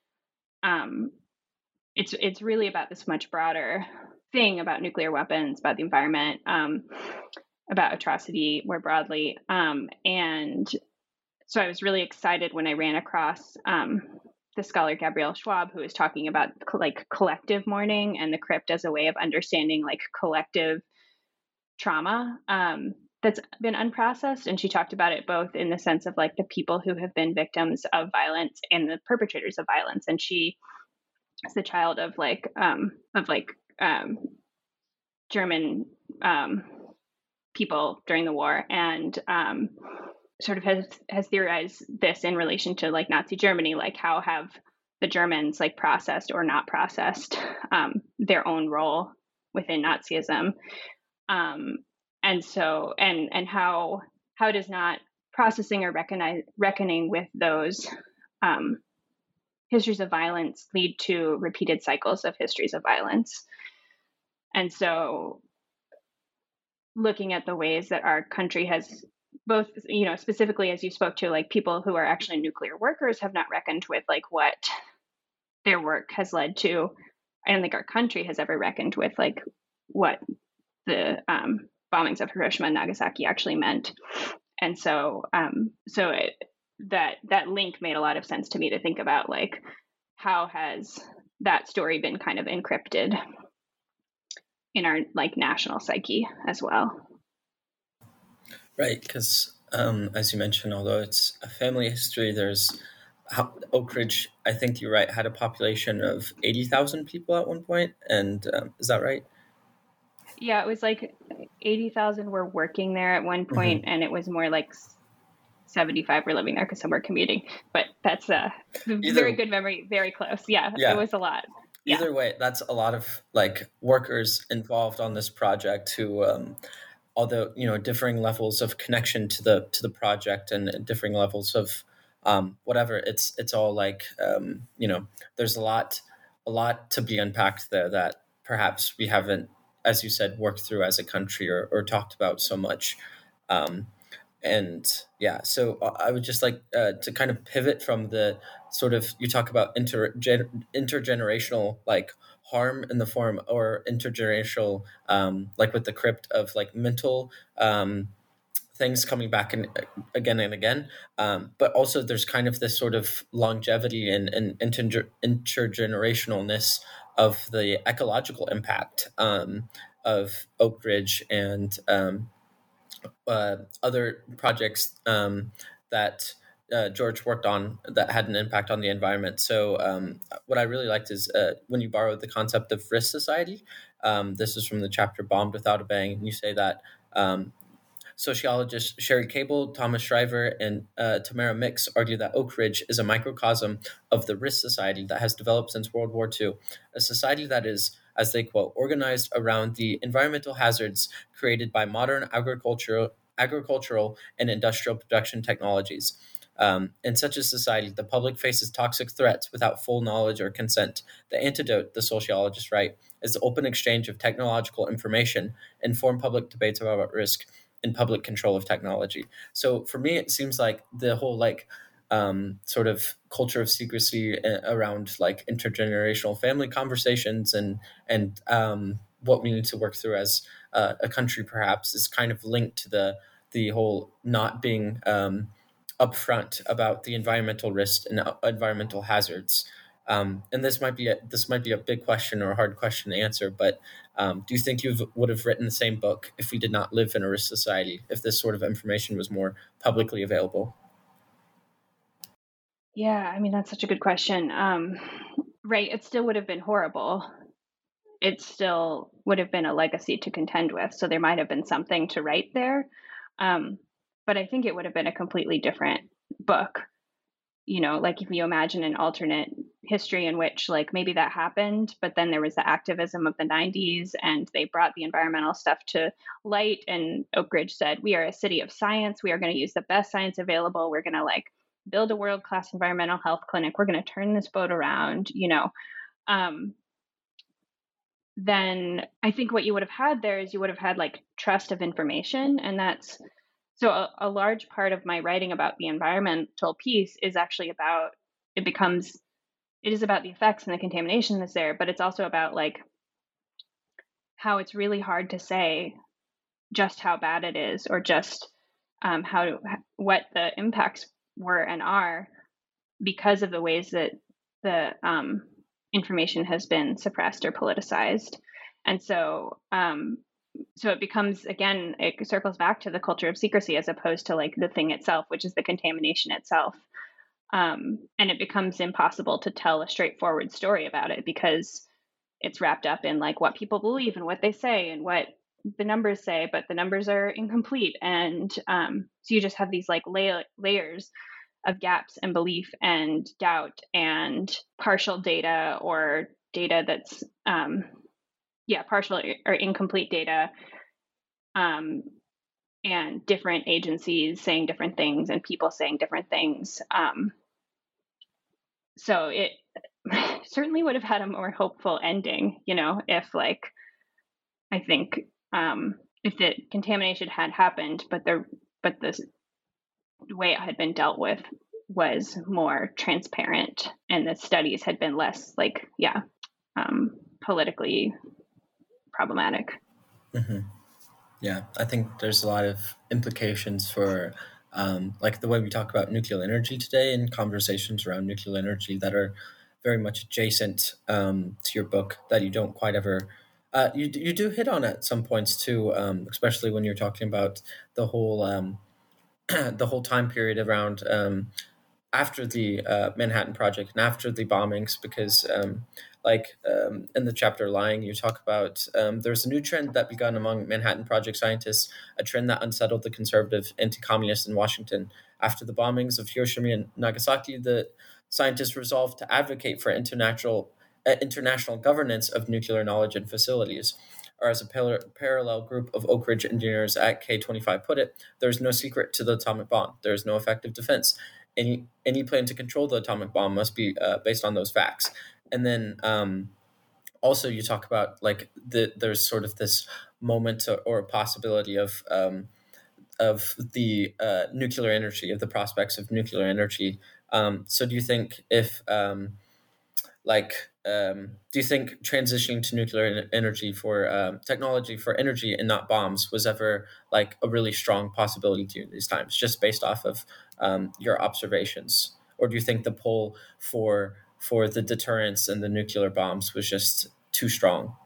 um, it's, it's really about this much broader thing about nuclear weapons, about the environment, um, about atrocity more broadly. Um, and so I was really excited when I ran across um, the scholar Gabrielle Schwab, who is talking about like collective mourning and the crypt as a way of understanding like collective trauma um, that's been unprocessed. And she talked about it both in the sense of like the people who have been victims of violence and the perpetrators of violence. And she is the child of like um, of like um, German um, people during the war, and um, sort of has has theorized this in relation to like Nazi Germany, like how have the Germans like processed or not processed um, their own role within Nazism, um, and so and and how how does not processing or recognize, reckoning with those um, histories of violence lead to repeated cycles of histories of violence, and so looking at the ways that our country has both, you know, specifically as you spoke to, like people who are actually nuclear workers have not reckoned with like what their work has led to. I don't think our country has ever reckoned with like what the um, bombings of Hiroshima and Nagasaki actually meant. And so, um, so it, that that link made a lot of sense to me to think about like how has that story been kind of encrypted in our like national psyche as well. Right, because um, as you mentioned, although it's a family history, there's how, Oak Ridge, I think you're right, had a population of eighty thousand people at one point, and um, is that right? Yeah, it was like eighty thousand were working there at one point, mm-hmm. and it was more like seventy-five were living there because some were commuting. But that's a Either, very good memory, very close. Yeah, yeah, it was a lot. Either yeah. way, that's a lot of like workers involved on this project who, um, although you know, differing levels of connection to the to the project and, and differing levels of um, whatever. It's it's all like um, you know, there's a lot a lot to be unpacked there that perhaps we haven't, as you said, worked through as a country or, or talked about so much. Um, and yeah, so I would just like uh, to kind of pivot from the sort of, you talk about inter, intergenerational like harm in the form or intergenerational, um, like with the crypt of like mental um, things coming back and again and again. Um, but also there's kind of this sort of longevity and, and inter, intergenerationalness of the ecological impact um, of Oak Ridge and um, uh, other projects um, that uh, George worked on that had an impact on the environment. So um, what I really liked is uh, when you borrowed the concept of risk society. Um, this is from the chapter Bombed Without a Bang. And you say that um, sociologists Sherry Cable, Thomas Shriver, and uh, Tamara Mix argue that Oak Ridge is a microcosm of the risk society that has developed since World War Two, a society that is, as they quote, organized around the environmental hazards created by modern agricultural, agricultural and industrial production technologies. Um, in such a society, the public faces toxic threats without full knowledge or consent. The antidote, the sociologists write, is the open exchange of technological information, informed public debates about risk, and public control of technology. So for me, it seems like the whole like um, sort of culture of secrecy around like intergenerational family conversations and and um, what we need to work through as uh, a country perhaps is kind of linked to the the whole not being um, upfront about the environmental risks and environmental hazards. Um, and this might be a, this might be a big question or a hard question to answer, but um, do you think you would have written the same book if we did not live in a risk society, if this sort of information was more publicly available? Yeah, I mean, that's such a good question. Um, right. It still would have been horrible. It still would have been a legacy to contend with. So there might have been something to write there. Um, but I think it would have been a completely different book. You know, like if you imagine an alternate history in which like maybe that happened, but then there was the activism of the nineties and they brought the environmental stuff to light. And Oak Ridge said, we are a city of science. We are going to use the best science available. We're going to like build a world-class environmental health clinic. We're going to turn this boat around, you know. Um, then I think what you would have had there is you would have had like trust of information. And that's so a, a large part of my writing about the environmental piece is actually about, it becomes, it is about the effects and the contamination that's there, but it's also about like how it's really hard to say just how bad it is or just um, how to, what the impacts were and are because of the ways that the um, information has been suppressed or politicized. And so, um, so it becomes, again, it circles back to the culture of secrecy as opposed to like the thing itself, which is the contamination itself. Um, and it becomes impossible to tell a straightforward story about it because it's wrapped up in like what people believe and what they say and what the numbers say, but the numbers are incomplete. And um, so you just have these like lay- layers of gaps and belief and doubt and partial data or data that's, um, yeah, partial or incomplete data, um, and different agencies saying different things and people saying different things. Um, so it certainly would have had a more hopeful ending, you know, if like, I think um, if the contamination had happened, but the but the way it had been dealt with was more transparent and the studies had been less like, yeah, um, politically problematic. Mm-hmm. Yeah, I think there's a lot of implications for um, like the way we talk about nuclear energy today and conversations around nuclear energy that are very much adjacent um, to your book that you don't quite ever uh, you you do hit on at some points too, um, especially when you're talking about the whole um, the whole time period around um, after the uh, Manhattan Project and after the bombings, because um, like um, in the chapter Lying, you talk about um, there's a new trend that begun among Manhattan Project scientists, a trend that unsettled the conservative anti-communists in Washington. After the bombings of Hiroshima and Nagasaki, the scientists resolved to advocate for international, uh, international governance of nuclear knowledge and facilities. Or as a par- parallel group of Oak Ridge engineers at K twenty-five put it, there is no secret to the atomic bomb. There is no effective defense. Any any plan to control the atomic bomb must be uh, based on those facts. And then um, also you talk about like the there's sort of this moment or, or possibility of um, of the uh, nuclear energy, of the prospects of nuclear energy. Um, so do you think if um, like um, do you think transitioning to nuclear en- energy for um, technology for energy and not bombs was ever like a really strong possibility to you in these times, just based off of um, your observations? Or do you think the pull for for the deterrence and the nuclear bombs was just too strong?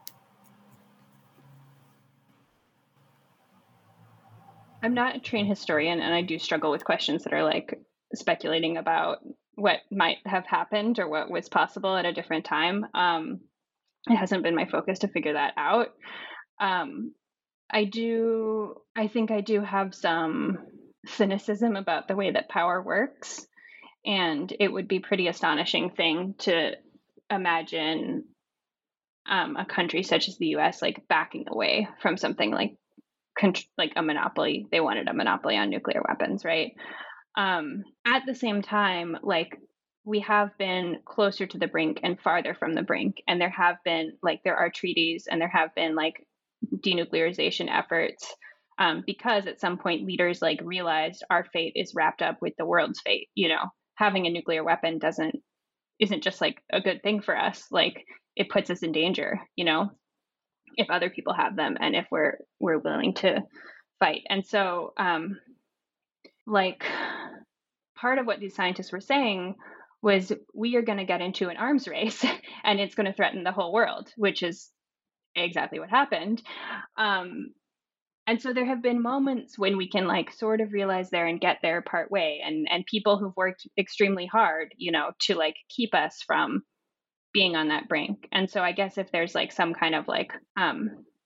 I'm not a trained historian, and I do struggle with questions that are like speculating about what might have happened or what was possible at a different time. Um, it hasn't been my focus to figure that out. Um, I do, I think I do have some cynicism about the way that power works. And it would be pretty astonishing thing to imagine um, a country such as the U S like backing away from something like like a monopoly. They wanted a monopoly on nuclear weapons, right? Um, at the same time, like we have been closer to the brink and farther from the brink, and there have been like there are treaties and there have been like denuclearization efforts, um, because at some point leaders like realized our fate is wrapped up with the world's fate. You know, having a nuclear weapon doesn't isn't just like a good thing for us. Like it puts us in danger. You know, if other people have them and if we're we're willing to fight. And so um like part of what these scientists were saying was we are going to get into an arms race and it's going to threaten the whole world, which is exactly what happened. Um and so there have been moments when we can like sort of realize there and get there part way, and and people who've worked extremely hard, you know, to like keep us from being on that brink. And so I guess if there's like some kind of like um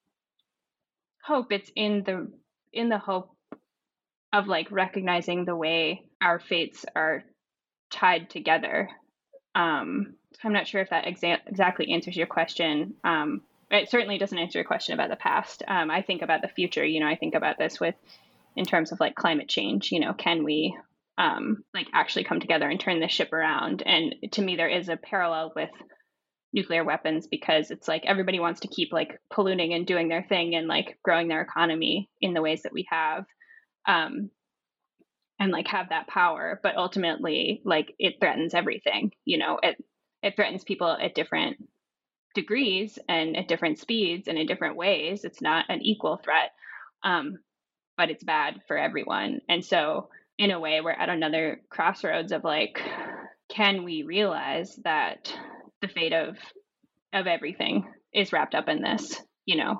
hope, it's in the in the hope of like recognizing the way our fates are tied together. um I'm not sure if that exa- exactly answers your question. Um it certainly doesn't answer your question about the past. um I think about the future. You know, I think about this with in terms of like climate change. You know, can we um like actually come together and turn this ship around? And to me there is a parallel with nuclear weapons, because it's like everybody wants to keep like polluting and doing their thing and like growing their economy in the ways that we have, um and like have that power, but ultimately like it threatens everything. You know, it it threatens people at different degrees and at different speeds and in different ways. It's not an equal threat, um but it's bad for everyone. And so in a way we're at another crossroads of like, can we realize that the fate of of everything is wrapped up in this? You know,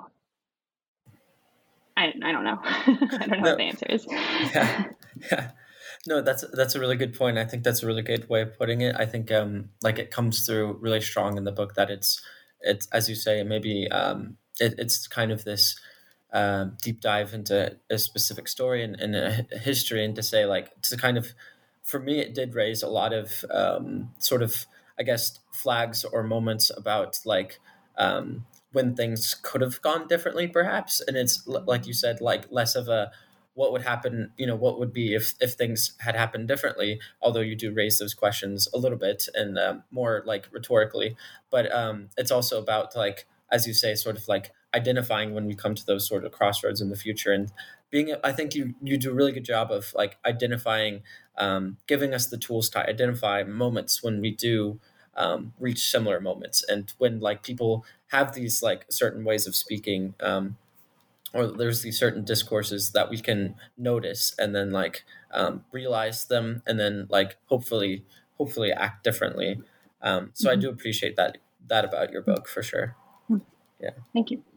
I I don't know. I don't know No, what the answer is. yeah, yeah. No, that's that's a really good point. I think that's a really good way of putting it. I think um like it comes through really strong in the book that it's it's as you say, maybe um it, it's kind of this um deep dive into a specific story and, and a hi- history, and to say like to kind of, for me it did raise a lot of um sort of, I guess, flags or moments about like um when things could have gone differently perhaps, and it's l- like you said, like less of a what would happen, you know, what would be if if things had happened differently, although you do raise those questions a little bit and um, more like rhetorically. But um, it's also about like, as you say, sort of like identifying when we come to those sort of crossroads in the future, and being, I think you you do a really good job of like identifying, um, giving us the tools to identify moments when we do um, reach similar moments, and when like people have these like certain ways of speaking, um, or there's these certain discourses that we can notice and then like um, realize them, and then like hopefully hopefully act differently. Um, so I Mhm. do appreciate that that about your book for sure. Yeah. Thank you.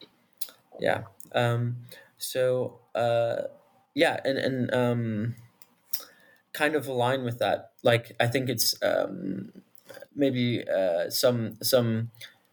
Yeah. Um, so uh, yeah, and and um, kind of align with that. Like I think it's um, maybe uh, some some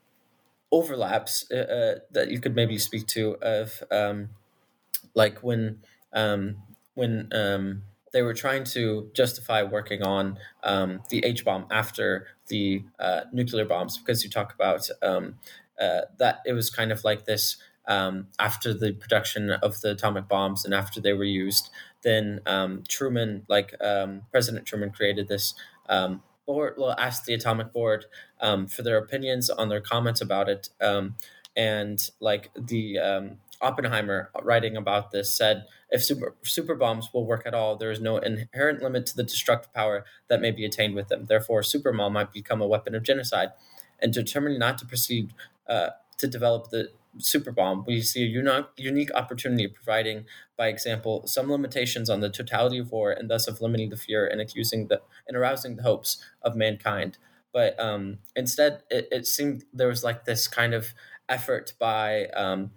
overlaps uh, uh, that you could maybe speak to of um, like when um, when um, they were trying to justify working on um, the H bomb after the uh, nuclear bombs, because you talk about um, uh, that it was kind of like this, um, after the production of the atomic bombs and after they were used, then um, Truman, like um, President Truman, created this um, board. Well, asked the atomic board um, for their opinions on their comments about it, um, and like the um, Oppenheimer, writing about this, said, if super, super bombs will work at all, there is no inherent limit to the destructive power that may be attained with them. Therefore, a super bomb might become a weapon of genocide. And determining not to proceed uh, to develop the super bomb, we see a uni- unique opportunity of providing, by example, some limitations on the totality of war, and thus of limiting the fear and accusing the and arousing the hopes of mankind. But um, instead, it, it seemed there was like this kind of effort by um,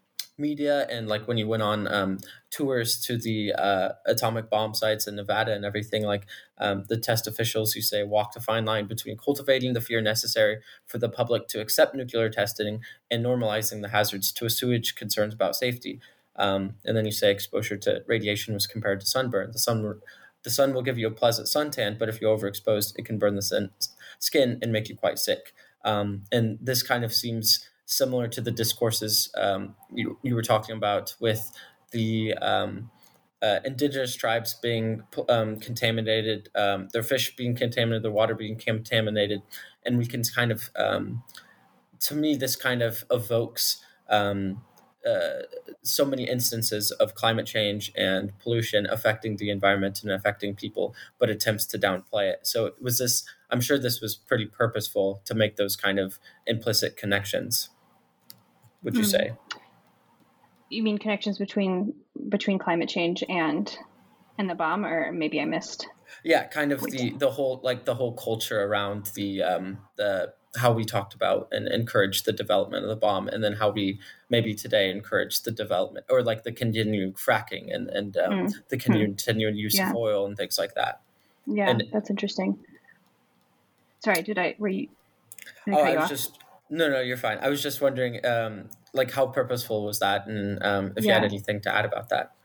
media, and like when you went on um, tours to the uh, atomic bomb sites in Nevada and everything, like um, the test officials, you say, walked a fine line between cultivating the fear necessary for the public to accept nuclear testing and normalizing the hazards to assuage concerns about safety. Um, and then you say exposure to radiation was compared to sunburn. The sun, the sun will give you a pleasant suntan, but if you're overexposed, it can burn the sin- skin and make you quite sick. Um, and this kind of seems similar to the discourses um, you, you were talking about with the um, uh, indigenous tribes being um, contaminated, um, their fish being contaminated, their water being contaminated. And we can kind of, um, to me, this kind of evokes um, uh, so many instances of climate change and pollution affecting the environment and affecting people, but attempts to downplay it. So it was this, I'm sure this was pretty purposeful to make those kind of implicit connections, would you Mm. say? You mean connections between between climate change and and the bomb, or maybe I missed? Yeah, kind of Wait. the the whole like the whole culture around the um the how we talked about and encouraged the development of the bomb, and then how we maybe today encourage the development or like the continued fracking and and um, Mm. the Hmm. continued use Yeah. of oil and things like that. Yeah, And that's interesting. Sorry, did I were you did I oh, cut I you was off? just no, no, you're fine. I was just wondering, um, like how purposeful was that, and um, if you had Yeah. anything to add about that.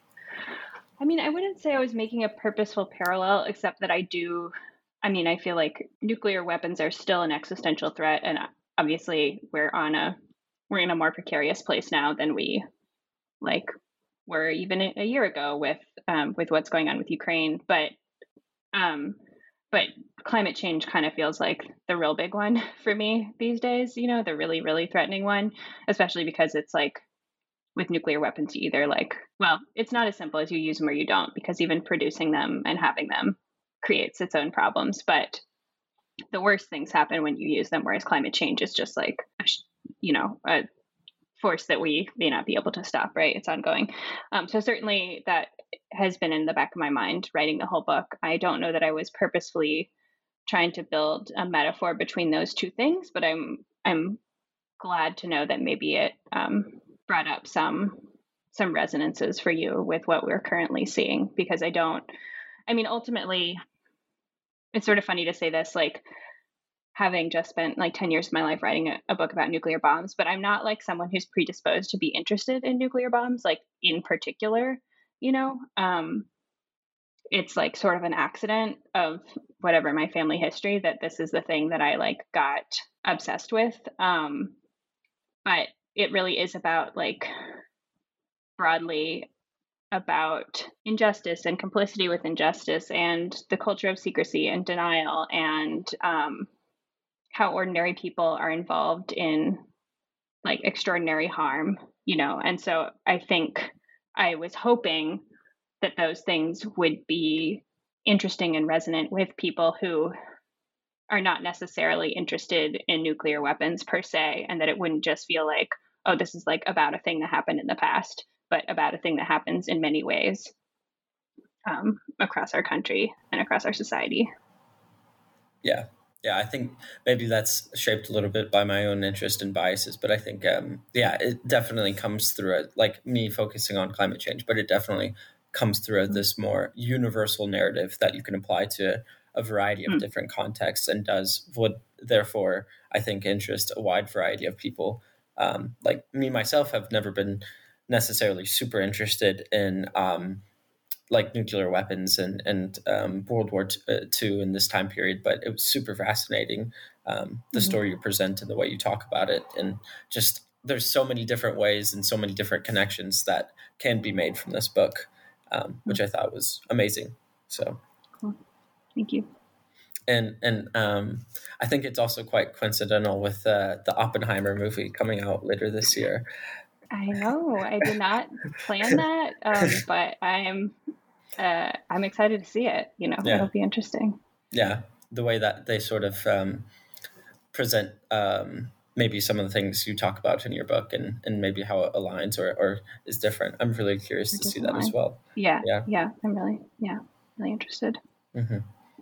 I mean, I wouldn't say I was making a purposeful parallel, except that I do. I mean, I feel like nuclear weapons are still an existential threat, and obviously we're on a we're in a more precarious place now than we like were even a a year ago with um, with what's going on with Ukraine. But um, but climate change kind of feels like the real big one for me these days. You know, the really really threatening one, especially because it's like with nuclear weapons, you either like, well, it's not as simple as you use them or you don't, because even producing them and having them creates its own problems. But the worst things happen when you use them, whereas climate change is just like, you know, a force that we may not be able to stop, right? It's ongoing. Um, so certainly that has been in the back of my mind writing the whole book. I don't know that I was purposefully trying to build a metaphor between those two things, but I'm I'm glad to know that maybe it um, brought up some some resonances for you with what we're currently seeing, because I don't, I mean, ultimately, it's sort of funny to say this, like having just spent like ten years of my life writing a, a book about nuclear bombs, but I'm not like someone who's predisposed to be interested in nuclear bombs, like in particular, you know, um, it's like sort of an accident of whatever my family history that this is the thing that I like got obsessed with. Um, but it really is about like broadly about injustice and complicity with injustice and the culture of secrecy and denial and um, how ordinary people are involved in like extraordinary harm, you know. And so I think I was hoping that those things would be interesting and resonant with people who are not necessarily interested in nuclear weapons per se, and that it wouldn't just feel like, oh, this is like about a thing that happened in the past, but about a thing that happens in many ways um, across our country and across our society. Yeah. Yeah, I think maybe that's shaped a little bit by my own interest and biases, but I think, um, yeah, it definitely comes through it, like me focusing on climate change, but it definitely comes through this more universal narrative that you can apply to a variety of mm. different contexts, and does would therefore, I think, interest a wide variety of people. Um, like me, myself, have never been necessarily super interested in um, like nuclear weapons and, and um, World War Two in this time period, but it was super fascinating, um, the mm-hmm. story you present and the way you talk about it. And just there's so many different ways and so many different connections that can be made from this book, um, which I thought was amazing. So cool. Thank you. And and um, I think it's also quite coincidental with uh, the Oppenheimer movie coming out later this year. I know. I did not plan that, um, but I'm uh, I'm excited to see it. You know, yeah. It'll be interesting. Yeah, the way that they sort of um, present um, maybe some of the things you talk about in your book, and, and maybe how it aligns or, or is different. I'm really curious it to see that align. as well. Yeah, yeah, yeah. I'm really, yeah, really interested. Mm-hmm.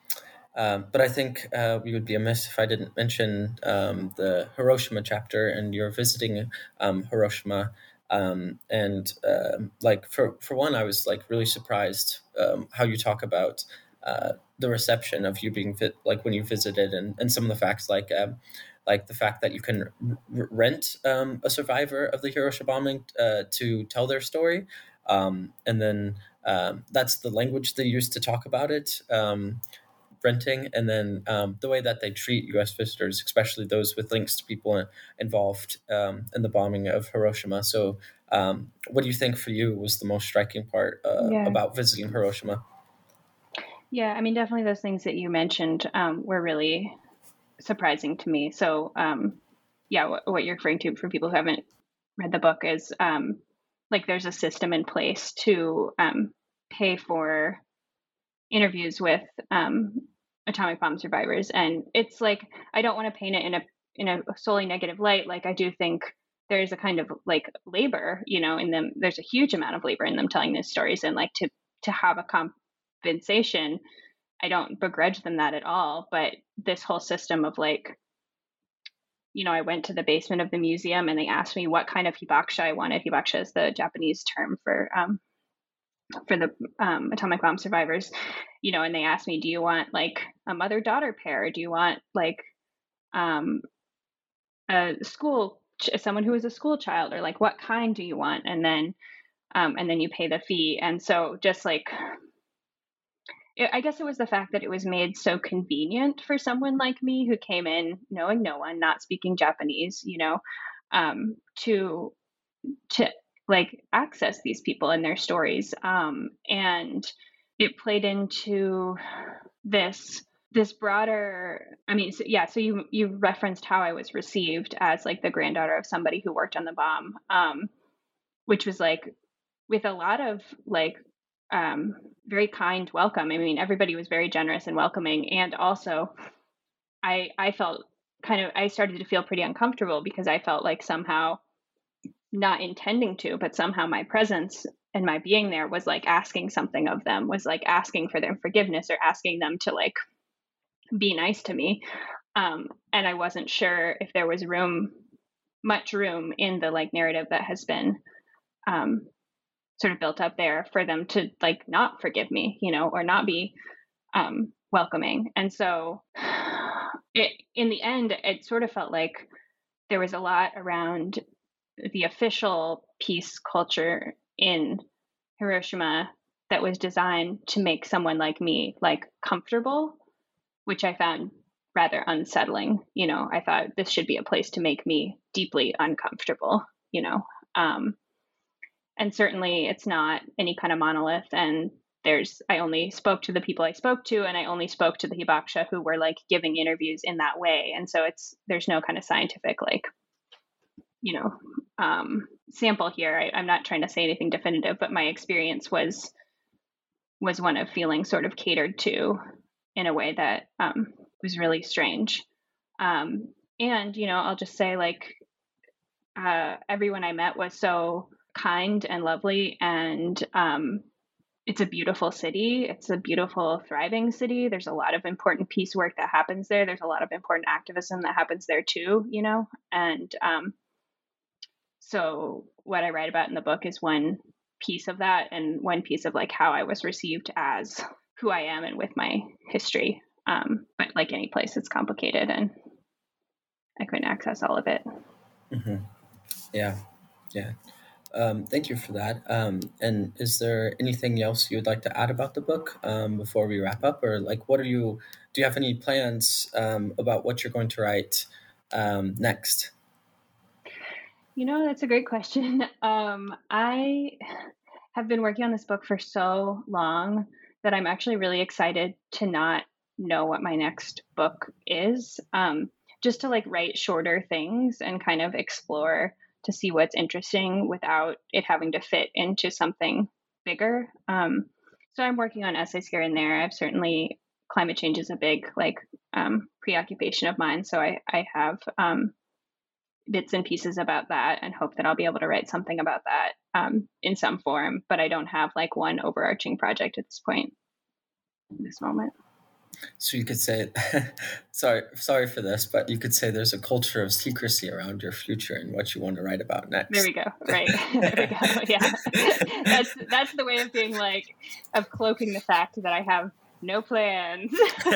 Um, but I think uh, we would be amiss if I didn't mention um, the Hiroshima chapter, and you're visiting um, Hiroshima. Um, and uh, like for, for one, I was like really surprised um, how you talk about uh, the reception of you being fit, like when you visited, and, and some of the facts, like um, like the fact that you can r- rent um, a survivor of the Hiroshima bombing uh, to tell their story. Um, and then um, that's the language they use to talk about it. Um, renting, and then um, the way that they treat U S visitors, especially those with links to people involved um, in the bombing of Hiroshima. So um, what do you think for you was the most striking part uh, yeah. about visiting Hiroshima? Yeah, I mean, definitely those things that you mentioned um, were really surprising to me. So um, yeah, what, what you're referring to for people who haven't read the book is um, like there's a system in place to um, pay for interviews with um, atomic bomb survivors. And it's like, I don't want to paint it in a in a solely negative light. Like I do think there's a kind of like labor, you know, in them. There's a huge amount of labor in them telling these stories, and like to to have a compensation, I don't begrudge them that at all. But this whole system of like, you know, I went to the basement of the museum and they asked me what kind of hibakusha I wanted. Hibakusha is the Japanese term for um, for the um, atomic bomb survivors, you know, and they asked me, do you want like a mother-daughter pair? Do you want like um, a school, someone who is a school child, or like, what kind do you want? And then, um, and then you pay the fee. And so just like, it, I guess it was the fact that it was made so convenient for someone like me who came in knowing no one, not speaking Japanese, you know, um, to, to, like access these people and their stories. Um, and it played into this, this broader, I mean, so, yeah, so you, you referenced how I was received as like the granddaughter of somebody who worked on the bomb, um, which was like with a lot of like um, very kind welcome. I mean, everybody was very generous and welcoming. And also I, I felt kind of, I started to feel pretty uncomfortable because I felt like somehow, not intending to, but somehow my presence and my being there was like asking something of them, was like asking for their forgiveness or asking them to like be nice to me. Um, and I wasn't sure if there was room, much room in the like narrative that has been um, sort of built up there for them to like not forgive me, you know, or not be um, welcoming. And so it, in the end, it sort of felt like there was a lot around the official peace culture in Hiroshima that was designed to make someone like me like comfortable, which I found rather unsettling. You know, I thought this should be a place to make me deeply uncomfortable, you know. Um, and certainly it's not any kind of monolith. And there's, I only spoke to the people I spoke to, and I only spoke to the hibakusha who were like giving interviews in that way. And so it's, there's no kind of scientific, like, you know, um, sample here. I, I'm not trying to say anything definitive, but my experience was, was one of feeling sort of catered to in a way that um, was really strange. Um, and, you know, I'll just say like, uh, everyone I met was so kind and lovely, and um, it's a beautiful city. It's a beautiful, thriving city. There's a lot of important peace work that happens there. There's a lot of important activism that happens there too, you know? And um, so what I write about in the book is one piece of that, and one piece of like how I was received as who I am and with my history. Um, but like any place, it's complicated, and I couldn't access all of it. Mm-hmm. Yeah. Yeah. Um, thank you for that. Um, and is there anything else you would like to add about the book um, before we wrap up? Or like, what are you, do you have any plans um, about what you're going to write um, next? You know, that's a great question. Um, I have been working on this book for so long that I'm actually really excited to not know what my next book is, um, just to like write shorter things and kind of explore to see what's interesting without it having to fit into something bigger. Um, so I'm working on essays here and there. I've certainly, climate change is a big like um, preoccupation of mine. So I, I have um, bits and pieces about that, and hope that I'll be able to write something about that um, in some form, but I don't have like one overarching project at this point, in this moment. So you could say, sorry, sorry for this, but you could say there's a culture of secrecy around your future and what you want to write about next. There we go. Right. There we go. Yeah. That's, that's the way of being like, of cloaking the fact that I have no plans,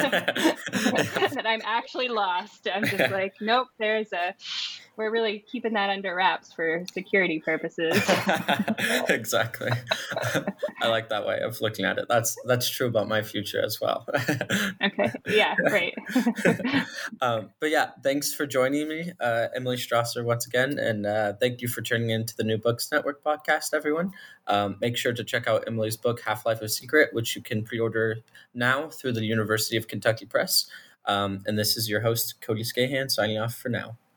that I'm actually lost. I'm just like, nope, there's a, we're really keeping that under wraps for security purposes. Exactly. I like that way of looking at it. That's that's true about my future as well. Okay. Yeah, great. um, but yeah, thanks for joining me, uh, Emily Strasser, once again. And uh, thank you for tuning in to the New Books Network podcast, everyone. Um, make sure to check out Emily's book, Half-Life a Secret, which you can pre-order now through the University of Kentucky Press. Um, and this is your host, Cody Scahan, signing off for now.